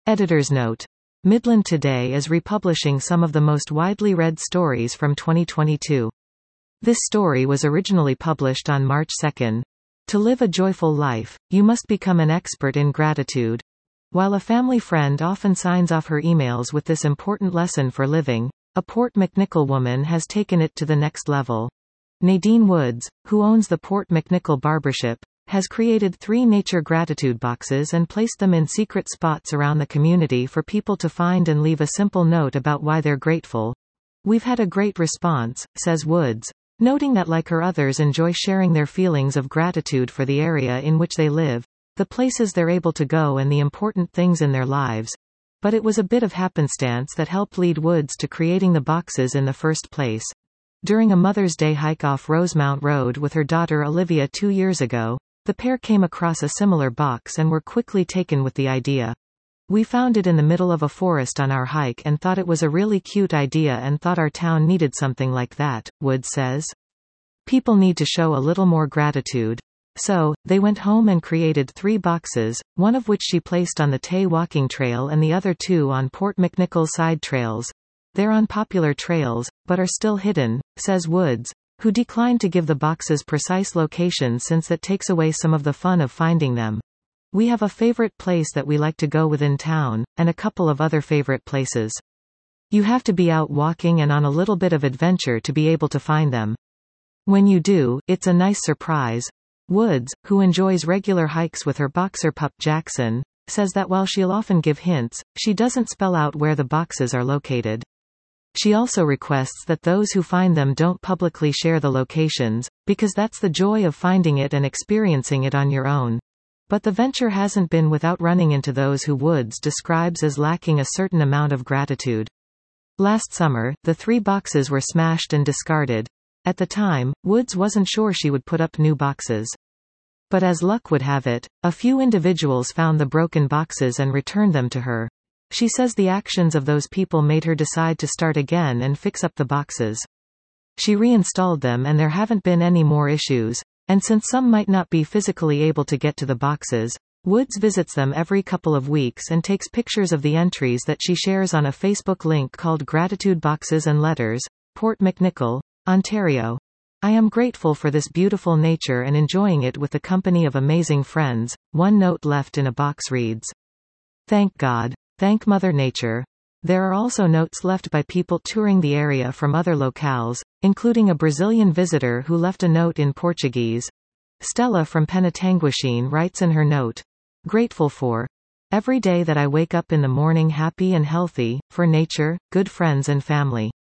Editor's note. Midland Today is republishing some of the most widely read stories from 2022. This story was originally published on March 2. To live a joyful life, you must become an expert in gratitude. While a family friend often signs off her emails with this important lesson for living, a Port McNicoll woman has taken it to the next level. Nadine Woods, who owns the Port McNicoll Barbershop, has created 3 nature gratitude boxes and placed them in secret spots around the community for people to find and leave a simple note about why they're grateful. We've had a great response, says Woods, noting that like her others enjoy sharing their feelings of gratitude for the area in which they live, the places they're able to go and the important things in their lives. But it was a bit of happenstance that helped lead Woods to creating the boxes in the first place. During a Mother's Day hike off Rosemount Road with her daughter Olivia 2 years ago, the pair came across a similar box and were quickly taken with the idea. We found it in the middle of a forest on our hike and thought it was a really cute idea and thought our town needed something like that, Woods says. People need to show a little more gratitude. So, they went home and created 3 boxes, one of which she placed on the Tay walking trail and the other 2 on Port McNicoll side trails. They're on popular trails, but are still hidden, says Woods, who declined to give the boxes precise locations since that takes away some of the fun of finding them. We have a favorite place that we like to go within town, and a couple of other favorite places. You have to be out walking and on a little bit of adventure to be able to find them. When you do, it's a nice surprise. Woods, who enjoys regular hikes with her boxer pup Jackson, says that while she'll often give hints, she doesn't spell out where the boxes are located. She also requests that those who find them don't publicly share the locations, because that's the joy of finding it and experiencing it on your own. But the venture hasn't been without running into those who Woods describes as lacking a certain amount of gratitude. Last summer, the 3 boxes were smashed and discarded. At the time, Woods wasn't sure she would put up new boxes. But as luck would have it, a few individuals found the broken boxes and returned them to her. She says the actions of those people made her decide to start again and fix up the boxes. She reinstalled them and there haven't been any more issues, and since some might not be physically able to get to the boxes, Woods visits them every couple of weeks and takes pictures of the entries that she shares on a Facebook link called Gratitude Boxes and Letters, Port McNicoll, Ontario. I am grateful for this beautiful nature and enjoying it with the company of amazing friends. One note left in a box reads, "Thank God. Thank Mother Nature." There are also notes left by people touring the area from other locales, including a Brazilian visitor who left a note in Portuguese. Stella from Penetanguishene writes in her note, "Grateful for every day that I wake up in the morning happy and healthy, for nature, good friends and family.